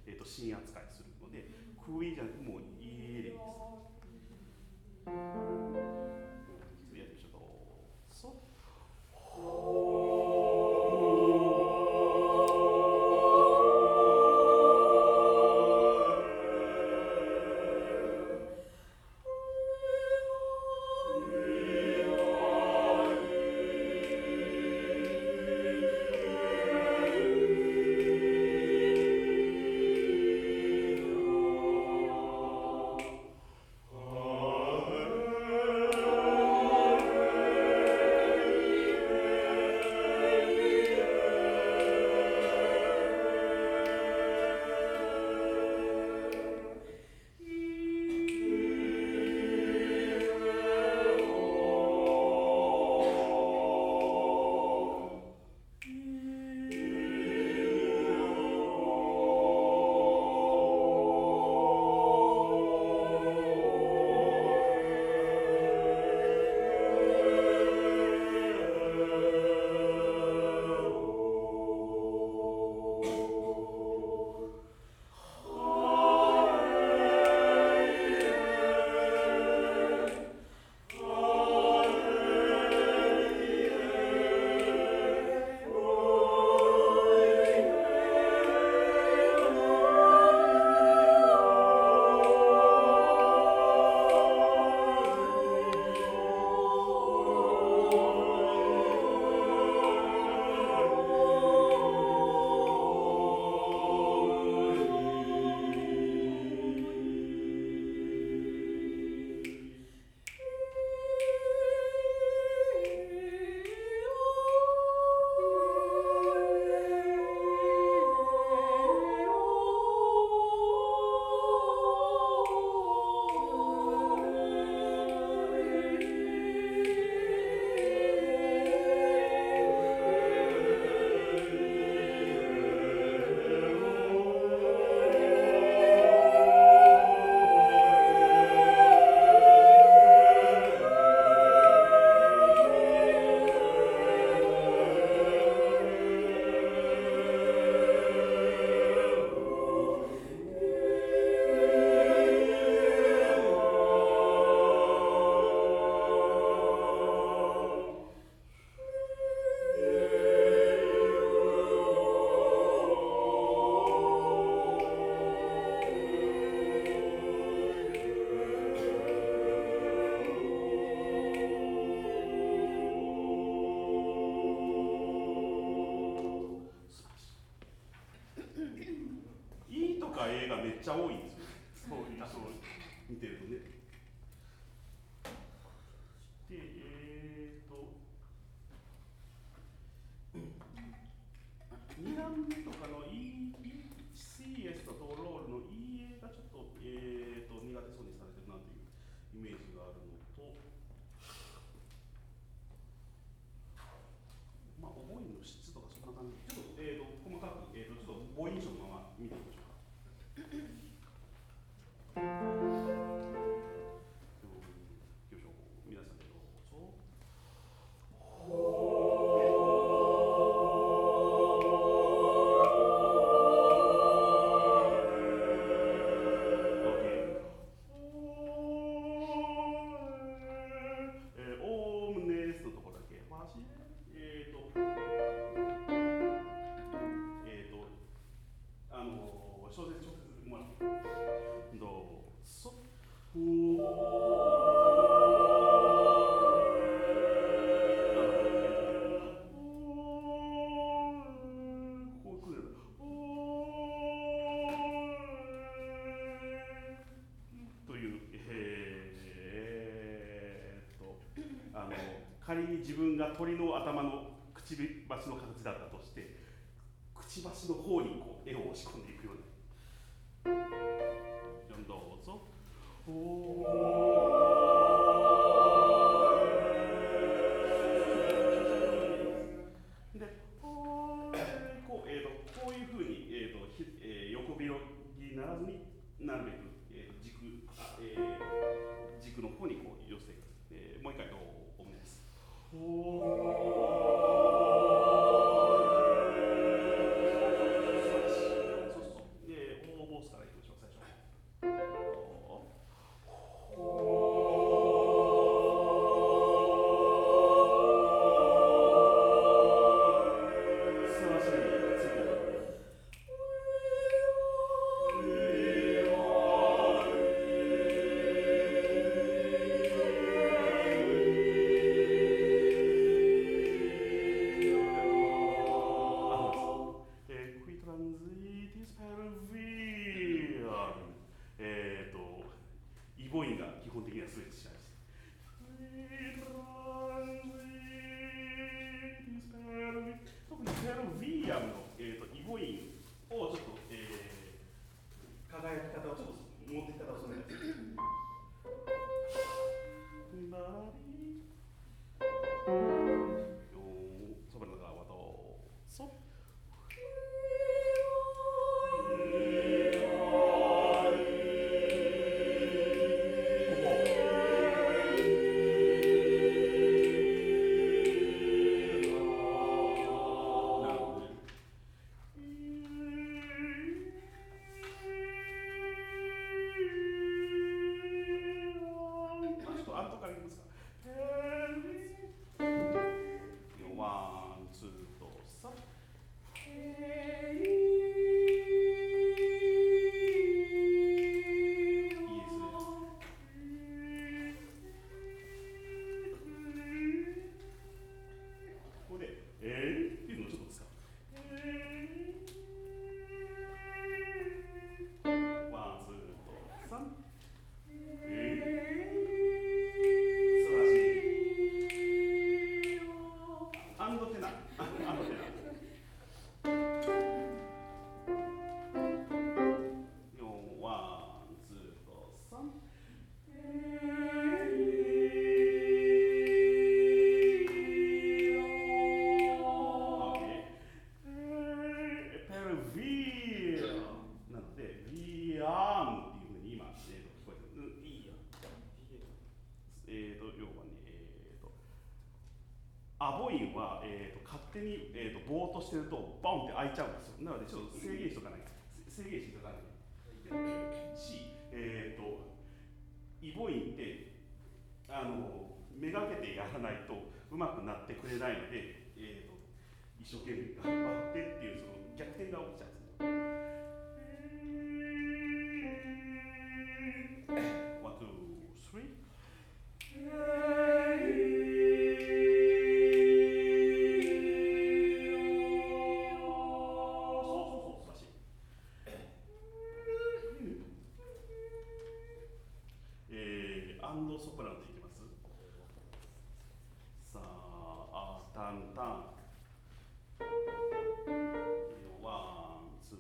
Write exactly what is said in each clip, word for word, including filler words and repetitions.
えー、と子音扱いするので、クイじゃなくてもういです。次やってみましょう。そう映画めっちゃ多いんですよ。そういうそう見てるとね。で、えーと、にだんめとかの E、シーエス とトロールの イーエー がちょっと、えーと苦手そうにされてるなというイメージがあるのと、まあ、母音の質とかそんな感じで、ちょっと、えーと細かく、えーとちょっと母音書のまま見てみましょうか。皆さんでどうぞ。仮に自分が鳥の頭のくちばしの形だったとして、くちばしの方にこう絵を押し込んでいくように。どうぞ。で、こう、えーと、こういうふうに、えーとえー、横広にならずになるべく、えー、軸、あえー、軸の方にこう寄せていく。えー、もう一回どうお願いします。おー、そうそう。で、お手に、えー、とぼーっとしてるとボンって開いちゃうんですよ。なのでちょっと制限しとかない制限していかないし、えー、とイボインってあのめがけてやらないとうまくなってくれないので、えー、と一生懸命頑張ってっていうその逆転が起きちゃうんですよ。ワン、ツー、スリー。アンドソプラノでいきます。さあ、あタンタン。ワン、ツー。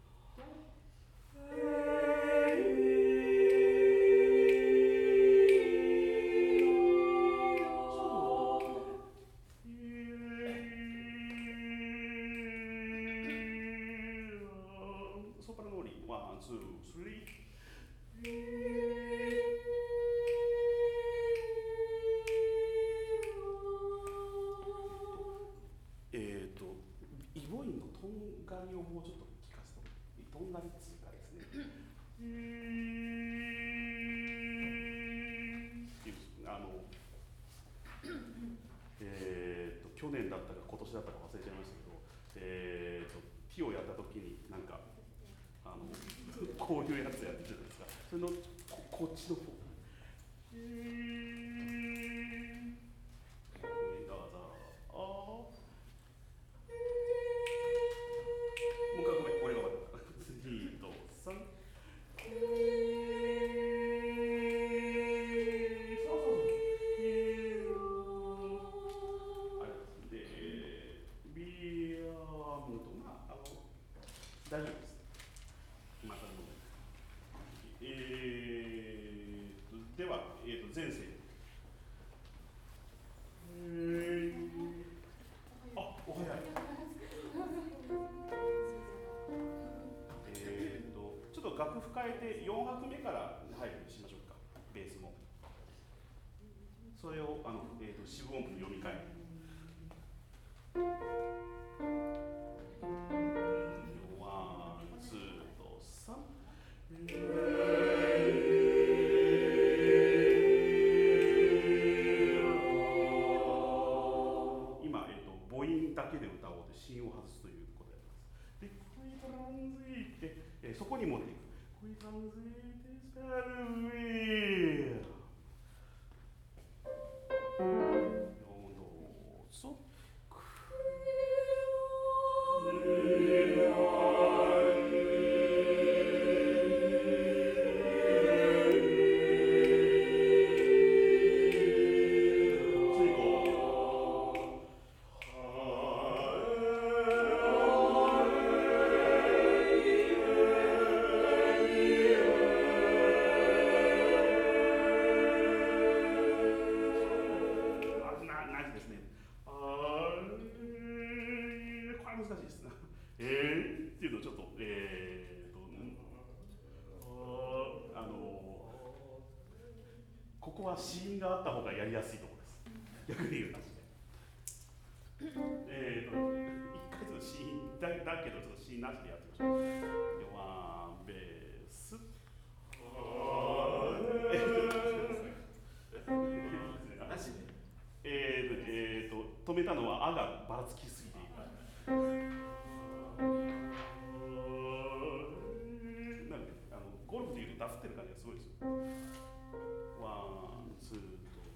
ソプラノにワン、ツー、スリー。えっ、ー、と、イボインのとんがりをもうちょっと聞かせて、とんがり追加ですね。あの、えっ、ー、と、去年だったか今年だったか忘れちゃいましたけど、えっ、ー、と、ピをやったときに、なんか、あの、こういうやつやってるじゃないですか。それのこ、こっちの方。えー、どうぞ。あもう一回ごめん、俺が悪かった。次とさん。そうそうそう。あれで、ビアームと、まあ、あの、大丈夫です。また問題。えーと、では、えーと、前世。えー、あ、お早い。えーと、ちょっと楽譜変えてよん拍目から入るようにしましょうか、ベースも。それをあの、えーと、四分音符に読み替えて。ワン、ツーとさん。今、えーと、母音だけで歌おうと子音を外すということをやります。で、こいトランズイって、えー、そこに持っていく。こいトランズイってスペルウィー。どうぞ。ここは子音があった方がやりやすいところです。逆に言うと。えーと、一回ちょっと子音だだけど、ちょっと子音なしでやってみましょう。ワンベース。なしで。えーと、えーと、止めたのは、あがばらつきすぎている。なんで、あの、ゴルフでいうとダフってる感じがすごいですよ。ワン、ツーと。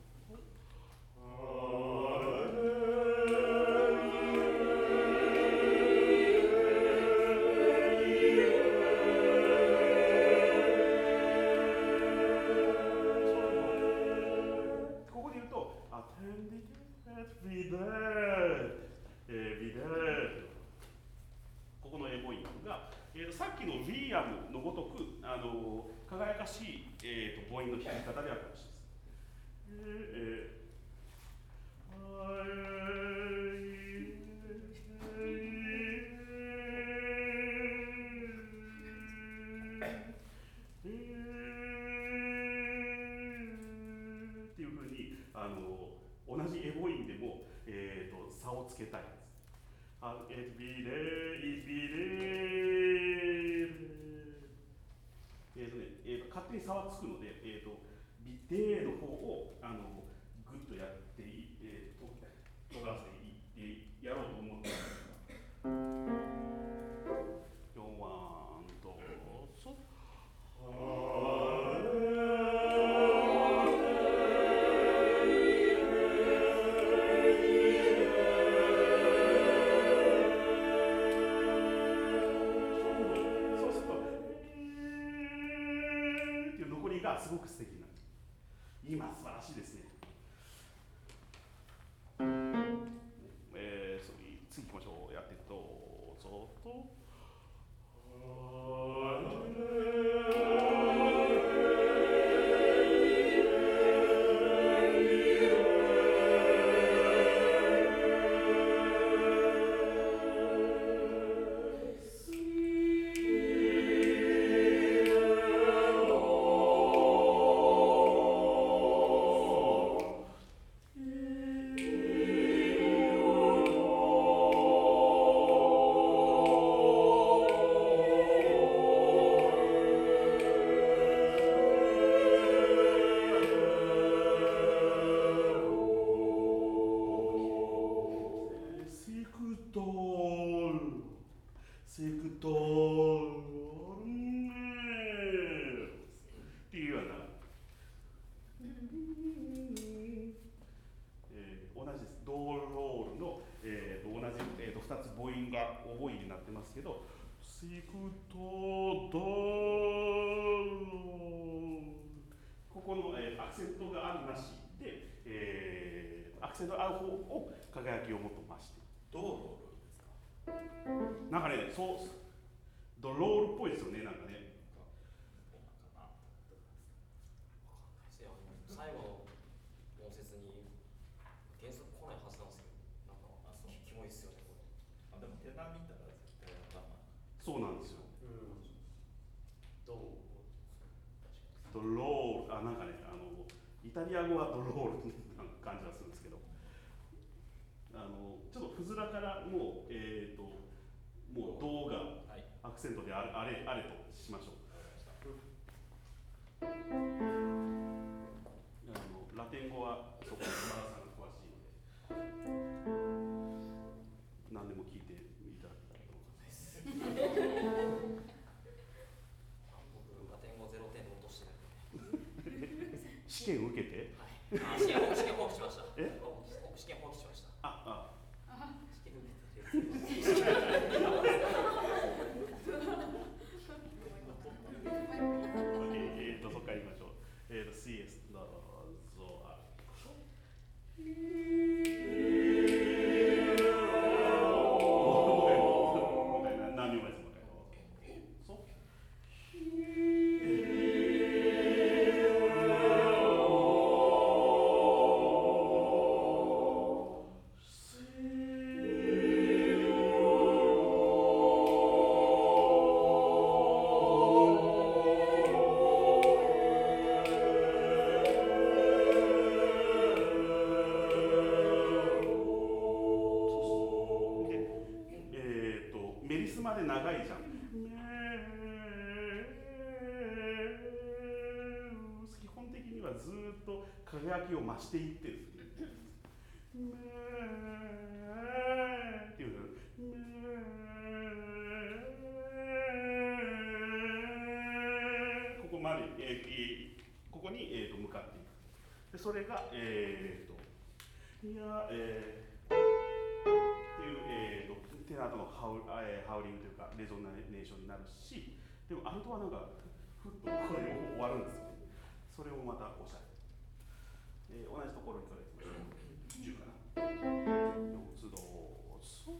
ここで言うと、アテンディテビデー、えー、ビデー。ここのエモいが、えーと、さっきのリアムのごとく、あの輝かしい、えーと、母音の弾き方であるかもしれないです。えーっていうふうにあの同じエボインでも、えーと、差をつけたいんです。 えっと、ビレイ、ビレイ、えっとね、えっと、勝手に差はつくので、えっと、ビデの方を、あの、グッとやってい、えっと、尖らせていってやろうと思ってます。よんワンと、そ、がすごく素敵になる。今素晴らしいですね。えー、それ次行きましょう。やっていくと、そっと。けど、シクトドここの、えー、アクセントがあるなしで、えー、アクセントがある方を輝きをもっと増してドロールですか。 なんかね、そうドロールっぽいですよね、なんかね。 最後の音節に原則来ないはずなんですよ。なんかあそうキモいっすよねこれ。 あでも手紙見たら絶対頭。 そうなんですよ。 うん。どう？ ドロール、あなんかねあのイタリア語はドロールな感じがするんですけど、あのちょっとふずらからもうえっ、ー、ともう動画、はい、アクセントであれあれあれとしましょう。あのラテン語はそこにマラさんが詳しいので何でも聞いていただきたいと思います。 僕ラテン語ゼロてんで落としてるんで試験受けて、 はい、あ試験試験放棄しました。 え試験放棄しました。 ああ試験受けてえーとそっから言いましょう。えーと シーエス どうぞ。何秒前ですか。そう。長いじゃん。基本的にはずっと輝きを増していってる。っていうここまで、えー、ここに、えー、と向かっていく。でそれがえっ、ー、といやえー、っていう、えー、とテナーとのハウ、えー、ハウリングというかレゾナレーションになるし、でもアルトはなんかふっとこれも終わるんですよね。それもまたおしゃれ、えー、同じところにからいきましょう。じゅうかな。よつどうぞ。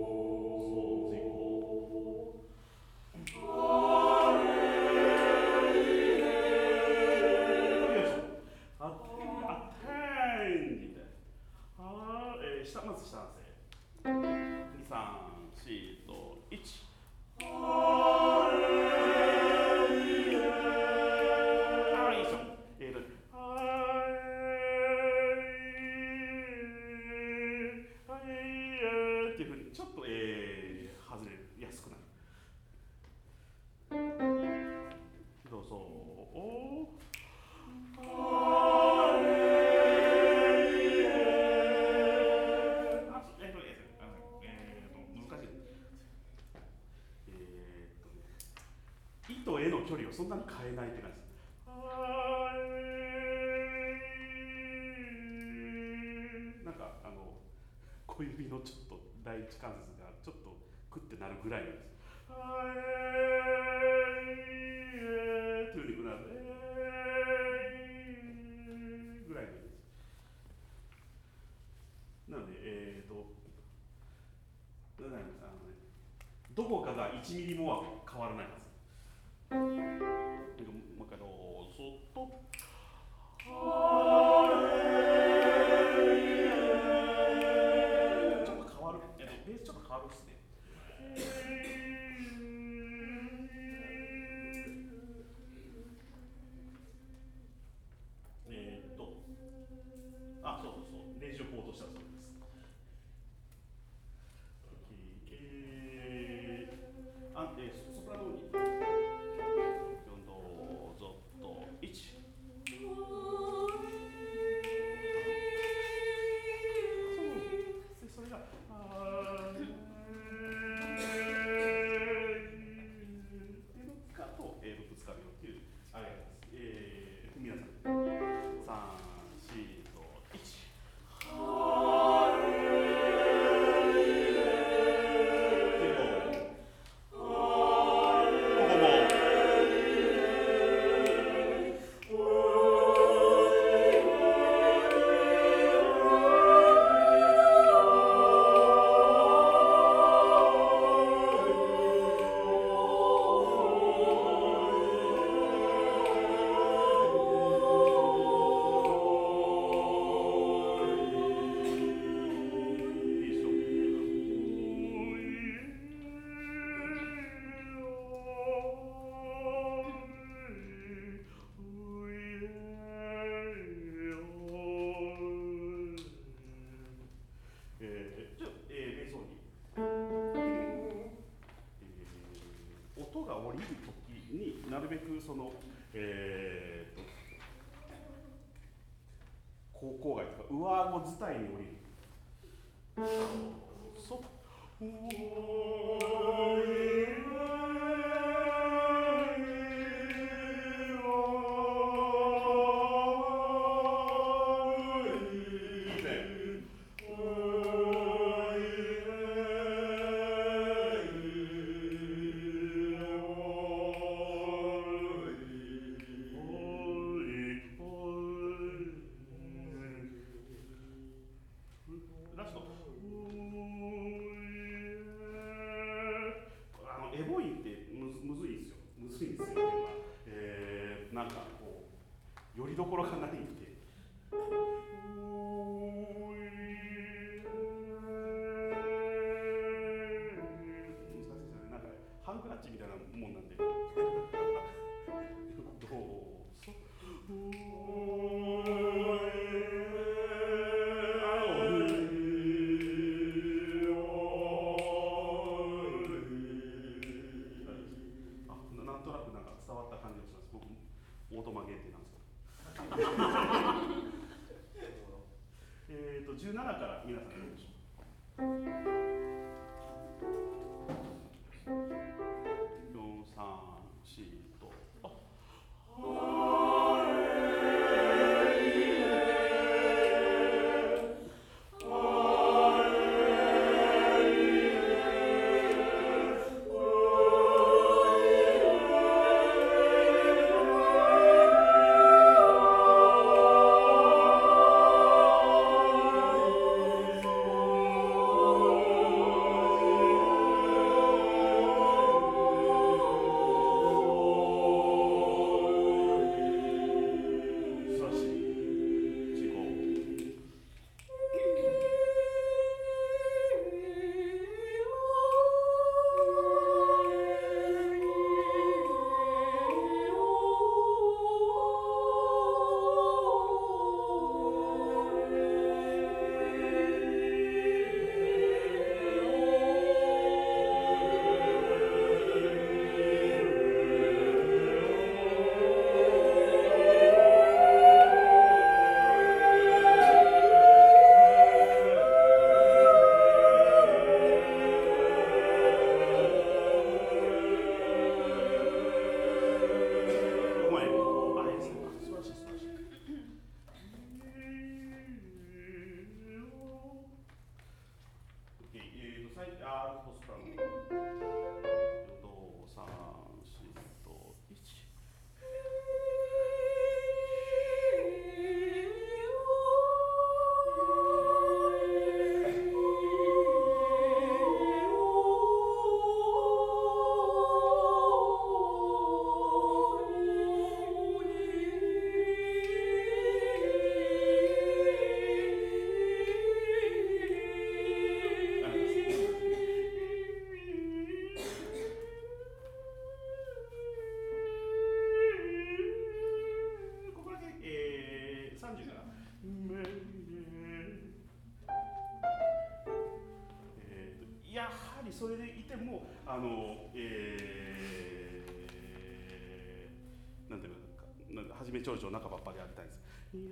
Oh リをそんなに変えないって感じです。なんかあの小指のちょっと第一関節がちょっとクッてなるぐらいなんです。というふうになるぐらいなんです。なので、えーと、あのね、どこかがいちミリもは変わらないはず。なんか、もう一回どうぞっと。ちょっと変わる。えっと、ベースちょっと変わるっすね。えーっと、あ、そうそうそう、練習法としたらそうです。えー、あ、えー、ソプラノに。どうぞっと、いち。それが、あー、かと、えー、ぶつかるよっていう、あれです。えー、皆さん、さん、し、と、いち。音が降りるときになるべくその、えー、と口腔外とか上顎伝いに降りる。そおラスト。あのエボインってむずむずいんですよ。むずいんですよ。えー、なんかこうよりどころがないんで。難しいですよね。なんかハンクラッチみたいなもんなんで。どうぞ。なんとなくなんか伝わった感じがします。僕もオートマ限定なんですけど。えっとじゅうななから皆さんどうでしょう。よん、さん、しと。あ。おそれでいてもあの、えー、なんていうのか、なんかはじめ長調中ばっぱでやりたいんです。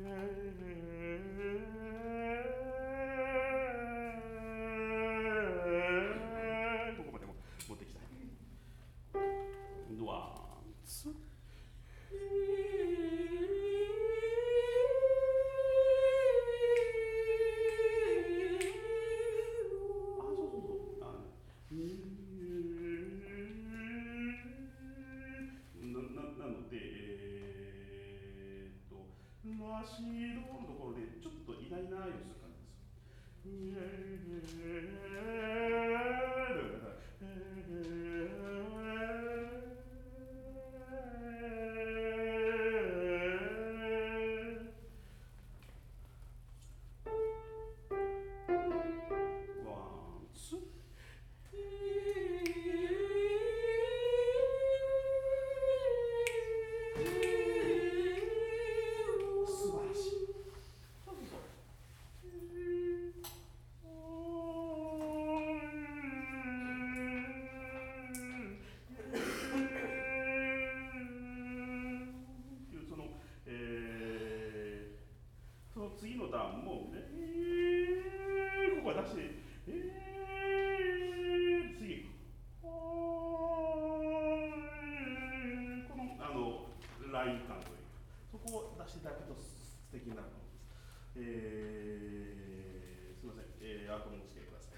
ここまでも持ってきたい。ワンツー。ラシドのところでちょっといないなーいう感じです。ワンツー。次の段もね、えー、ここは出して、えー、次、このあのライン感というか、そこを出していただくと素敵になると思います。えー、すみません、えー、アートもしてください。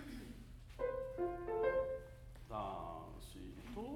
ダンシーと。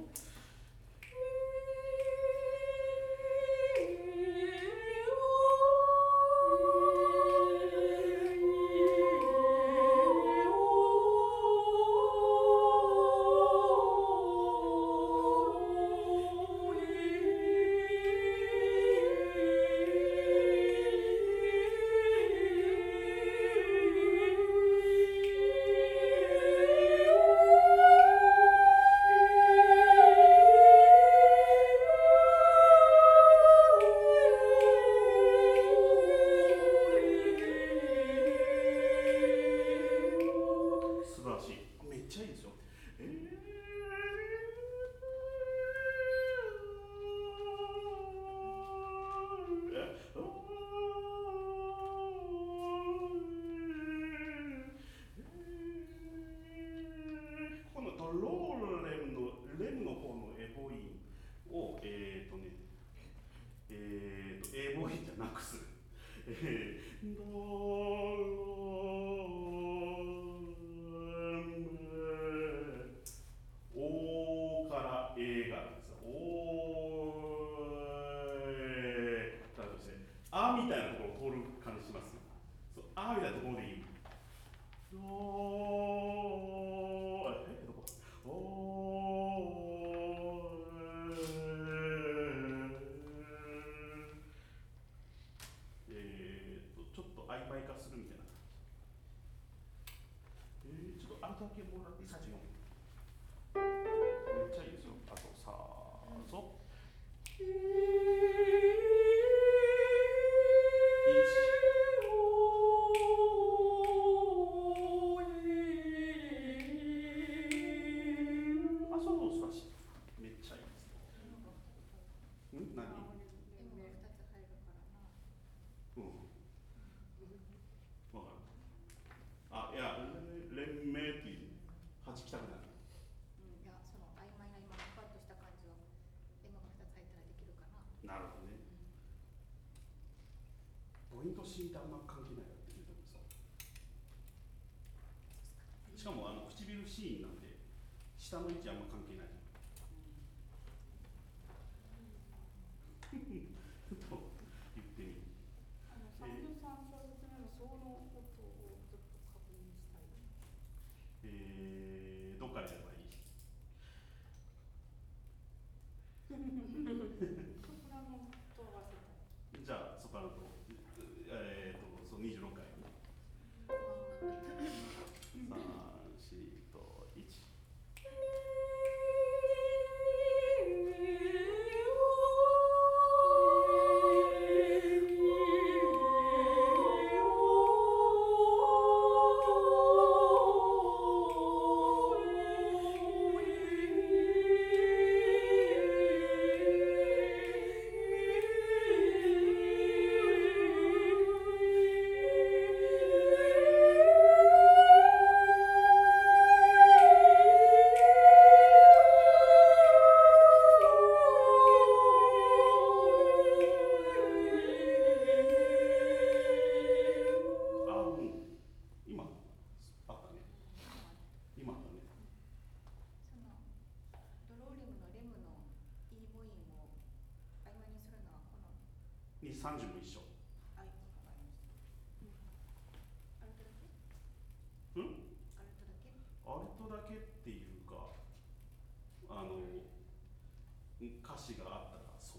ポイント C ってあんま関係ないよって言うと思うんですよ。しかもあの唇シーンなんで下の位置あんま関係ない。と言ってみる。 あの三十三小節目のその音をちょっと確認したい。 えー、どっからやればいい？ ソプラノと合わせたい。 じゃあソプラノとえーとそのにじゅうろっかい。三四と一。えさんじも一緒。 はい、わかりました。あれとだけ？ うん？ あれとだけ？ アルトだけっていうか、あの歌詞があったらそう。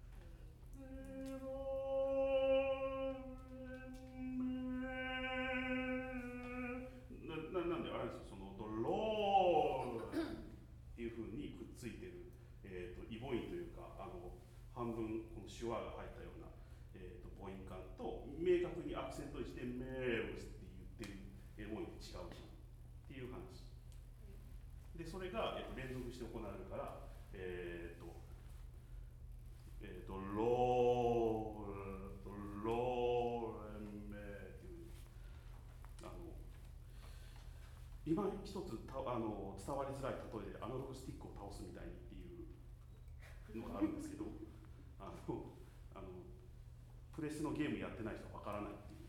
な, な, なんであれですよ、そのドローっていう風にくっついてる、えー、とイボインというか、あの半分この手話が入ったような、えー、と母音感と明確にアクセントにしてメールスって言ってるエボインと違うじゃんっていう話で、それが、えー、と連続して行われるから、えっ、ー、とえっ、ー、とロードローメっていうあの今一つたあの伝わりづらい例えでアナログスティックを倒すみたいにっていうのがあるんですけどあのあのプレスのゲームやってない人はわからないっていう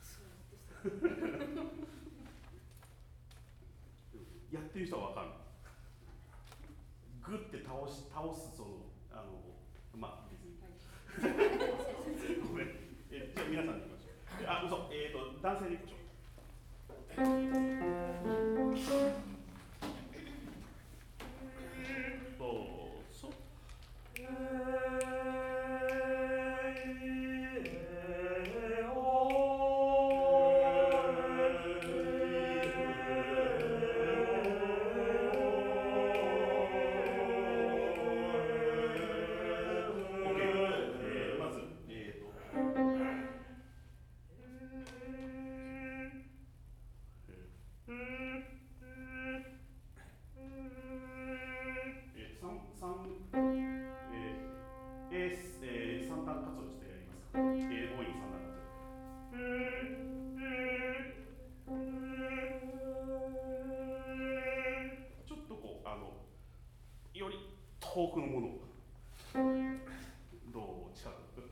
やってる人はわかる。グッて倒し倒すそのあのまあ別にごめん、えじゃあ皆さんでいきましょう。あ、嘘、えっ、ー、と男性でいきましょう。どうぞ。遠くのものどう近くちょっ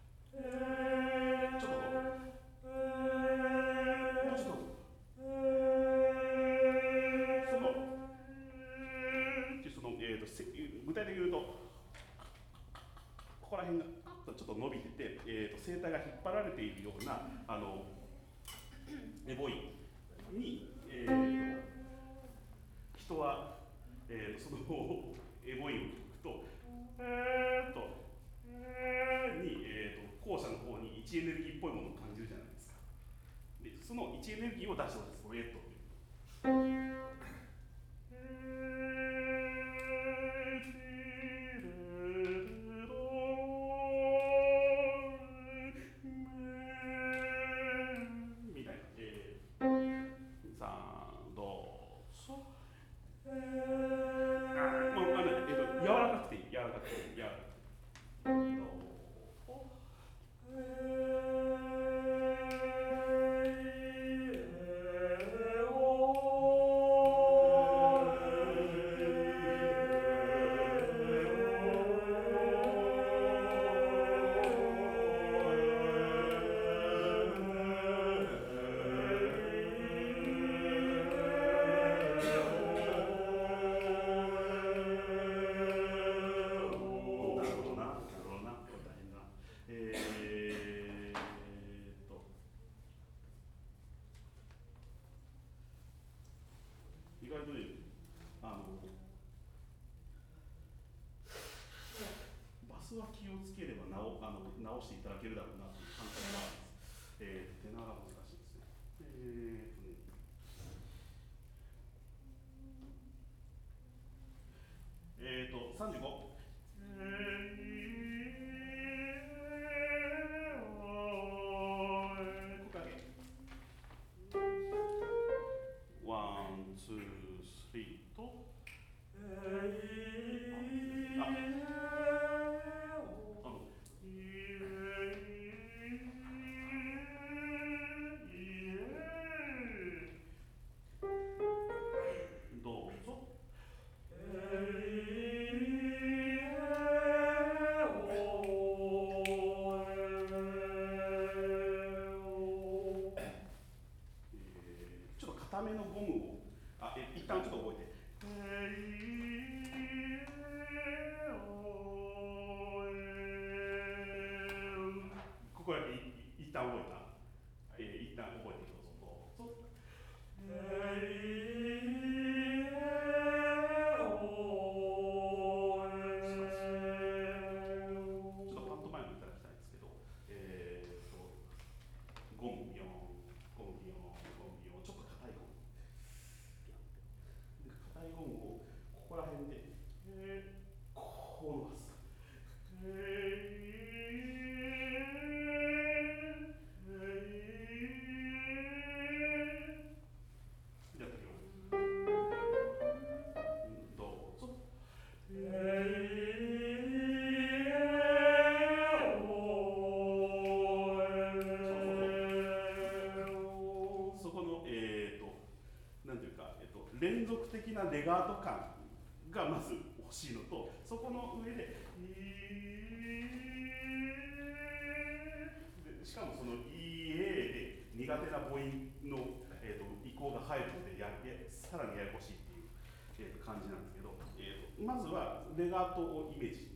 ともうちょっとそのその、えー、と具体的に言うとここら辺がちょっと伸びてて、えー、と声帯が引っ張られているようなあのエボインに、えー、と人は、えー、そのエボインを聞くと、えーっと、えーに、えーっと、後者の方に位置エネルギーっぽいものを感じるじゃないですか。で、その位置エネルギーを出してほしいです、このエットっていう。みたいな、えー、さあ、どうぞ。あ、もうあの、えっと、柔らかくていい、柔らかくていい、柔らかくていい。どう意外とね、あのバスは気をつければ直あの直していただけるだろうなという感覚があるんです。えー、テナーが難しいですね。えーとねえーとさんじゅうご。ワン、ツー、スリーと、あ、あの、どうぞ。ちょっと固めのゴムを、あ、え、一旦ちょっと覚えて。 一旦覚えてどうぞ。どうぞ。ちょっとパントマイムいただきたいんですけど、えー、とゴンビヨンゴンビヨンゴンビヨンちょっと硬いゴンで硬いゴンをここら辺で、えー、こう伸ばす。えーやってみよう。どうぞ。そこの、えーと、なんていうか、えっと、連続的なレガート感がまず欲しいのと、そこの上で、でしかもその イーエー で苦手な母音の、えーと、移行が入るのでややさらにややこしいっていう、えーと、感じなんですけど、えーと、まずはレガートをイメージ。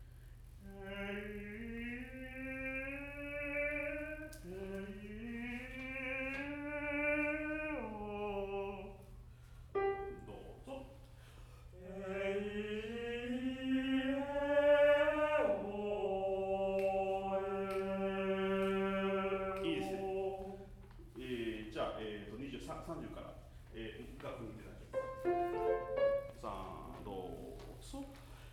どうぞ。いいですね。えー、じゃあ、えーと、にじゅう、さんじゅうから、えー、楽譜見て大丈夫です。さあ、どうぞ。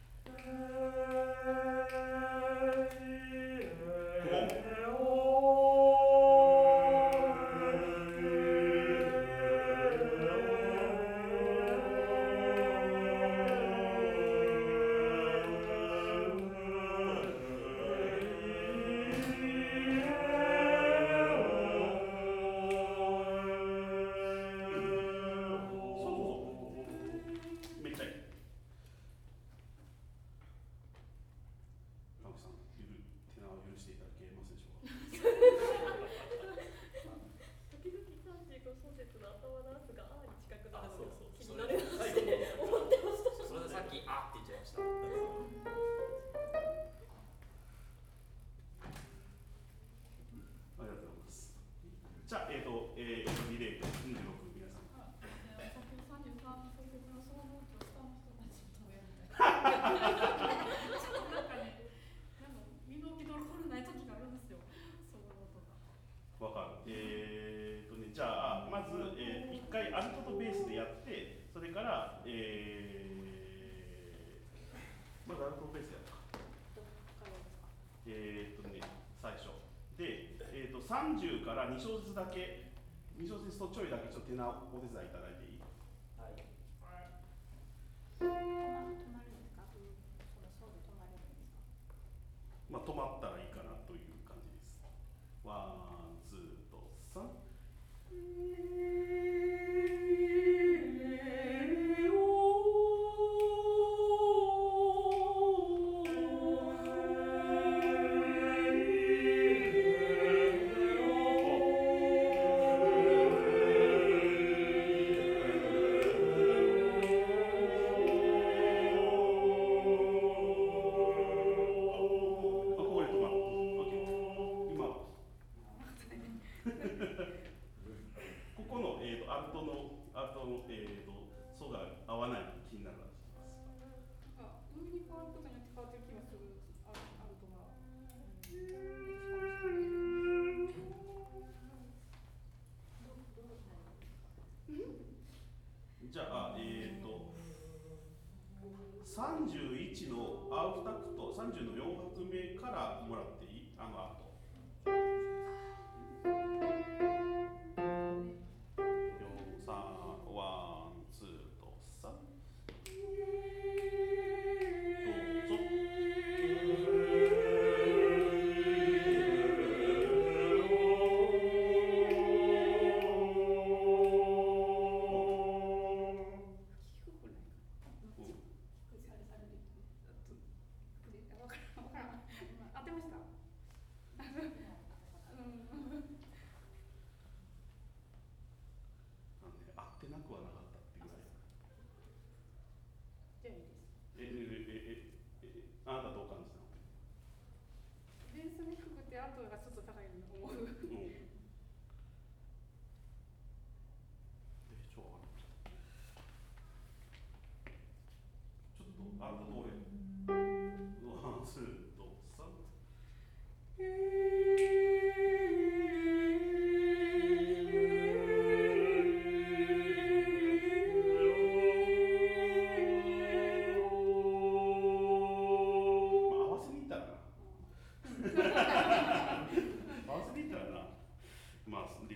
めっちゃいい。青木さん、ゆる手縄を許していただけますでしょうか。 時々さんじゅうご小節の頭ダンスがあーに近くなるのがあそうそう気になるなって最後思ってました。 それでさっきあって言っちゃいました。 ありがとうございます。じゃあ、えっ、ー、と、えー、リレーにじゅうろく、皆さん。 さっきのさんじゅうさんの小説の総合と下の人たちとやりたい。ちょっとなんかね、なんか身の置きどころない時があるんですよ。総合とか。 わかる。えーとね、じゃあ、まず、えー、一回アルトとベースでやって、それから、えー、まずアルトとベースやったか。えーとね、最初。で、えーと、さんじゅうからに小節だけ、に小節とちょいだけちょっと手なお手伝いいただいていい？ はい。 止まるんですか？そのそうで止まれるんですか？ まあ、止まったらいいかなという感じです。ワン、ツーとさん。じゃあ、えっ、ー、と、さんじゅういちのアウフタクト、さんじゅうのよん拍目からもらっていい？あの後。さん、ワン、ツーとさん。どうぞ。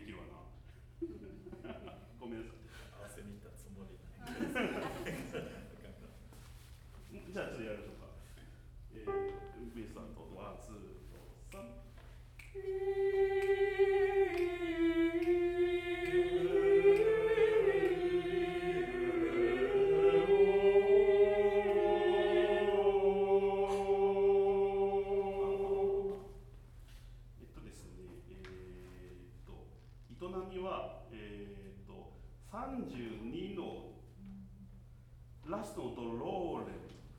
できるわな。ごめんなさい。 合わせに行ったつもりない。 じゃあちょっとやりましょうか。えー、ベースアウトワンツーとさん。えっとですね、えー、っと営みはえー、っとさんじゅうにのラストの音ローレン。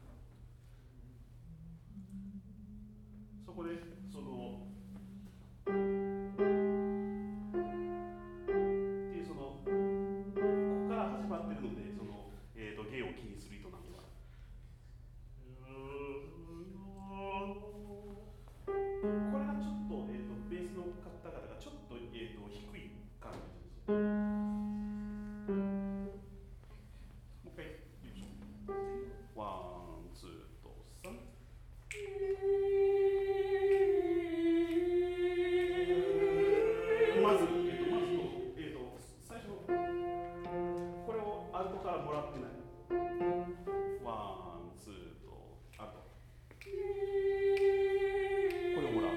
そこでそのっていうそのここから始まってるのでそのえー、っと芸を気にする営みは。これがちょっと、えー、とベースの方々がちょっと、えー、と低い感じです。もう一回いきましょう。ワン、ツーとさん。まず、えー、とまずと、えー、と最初これをアルトからもらってない。ワン、ツーとアルト。これをもらう。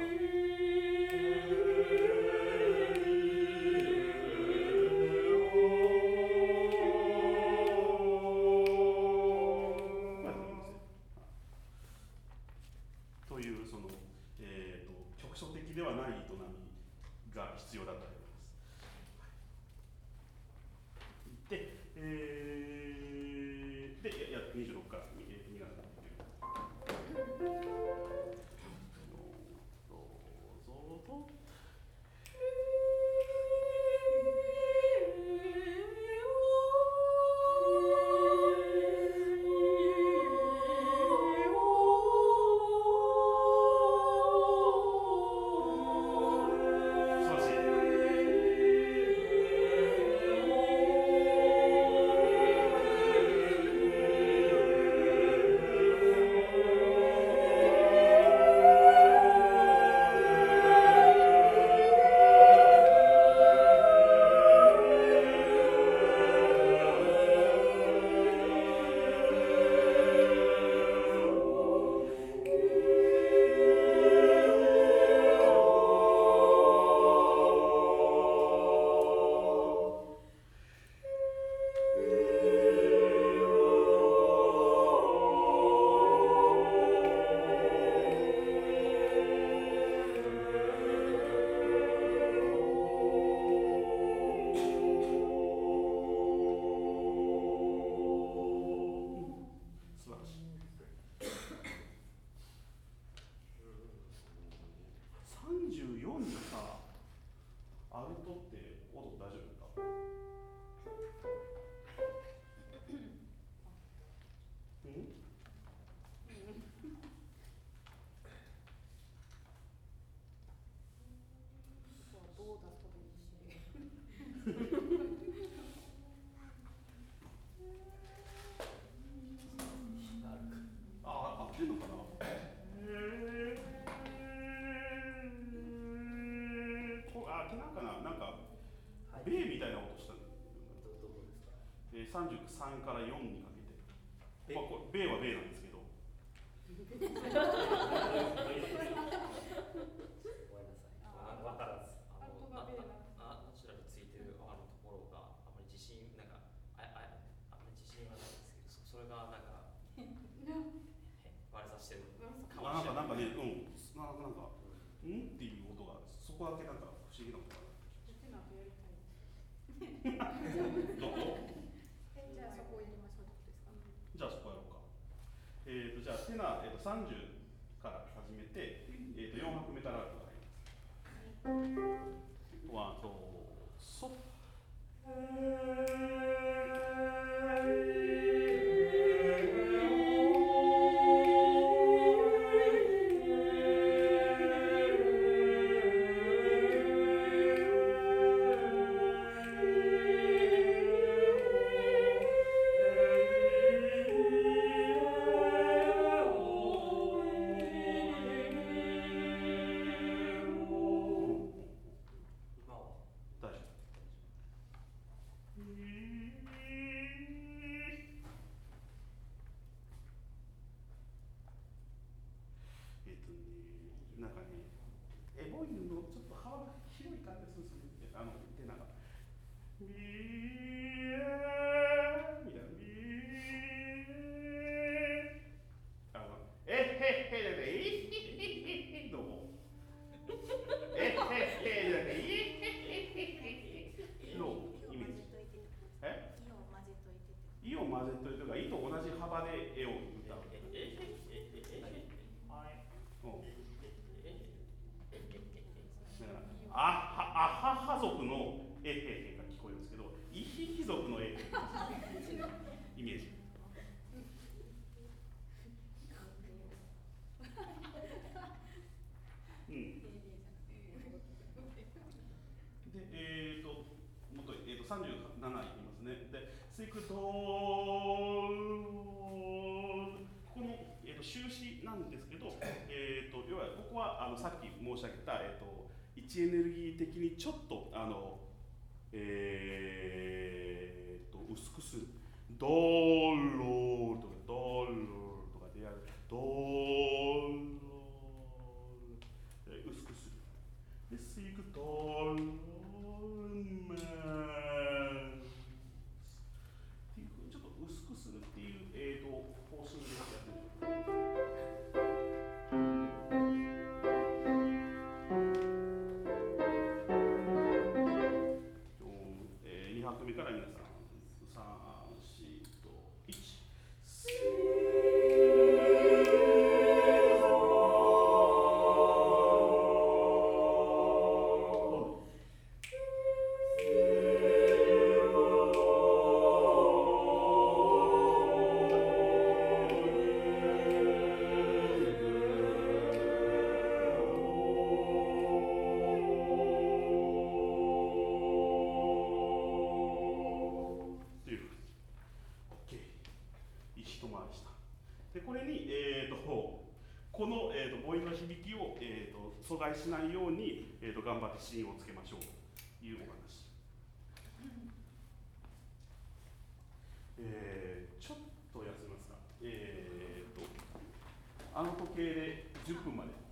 というその、えー、と局所的ではない営みが必要だと思います。で、えー、で、やにじゅうろくからにがつにがつどうぞと。素晴らしい。素晴らしい。さんじゅうよんでさ、アルトって音大丈夫だった？うんどうだとでいいし。 あ、合ってんのかな。こあ、なんかな、なんか、ベーみたいな音したの。 どどこですか？ えー、さんじゅうさんからよんにかけて。 ベまあ、これベーはベーなんですけど。 ごめんなさい。あわからず。あのアルトがベーなあナチュラルついてるあのところがあまり自信なんかあああんまり自信はないんですけど、そそれがなんかへ悪さしてるかもしれない。 なんかなんかね、うん、なんかなんか、うんっていう音が、そこだけなんか不思議な音がある。どこ？ え、じゃあそこ行きましょうってことですか？ じゃあそこやろうか。えーとじゃあテナー、えーとさんじゅうから始めて、えーとよん拍メタルアルトが入ります。ワンとソ。大丈夫。 ビーみたいなビーあのえっへっへじゃなくてえっへっへっへどうもえっへっへじゃなくてえっへっへっへどうもイメージえイを混ぜといてとかイと同じ幅で絵を歌うあはあはは族のえへへが聞こえるんですけど、いひひ族のえへへイメージ。うん。で、えっ、ー、と、もっと、えー、とさんじゅうなないきますね。で、スイクドーこの、えー、と終止なんですけど、えー、と要はここはあのさっき申し上げた、えー、と位置エネルギー的にちょっとあの、えー、と薄くする。ドーローとかドーローとかでやる。ドーロー薄くする。で、スイクドーローマンっていうふうにちょっと薄くするっていう、えー、と方針でやってる。に拍目から皆さんさん、よんといち。でこれに、えー、とこの、えー、と母音の響きを、えー、と阻害しないように、えー、と頑張って芯をつけましょうというお話、えー、ちょっと休みますか、えー、とあの時計でじゅっぷんまで。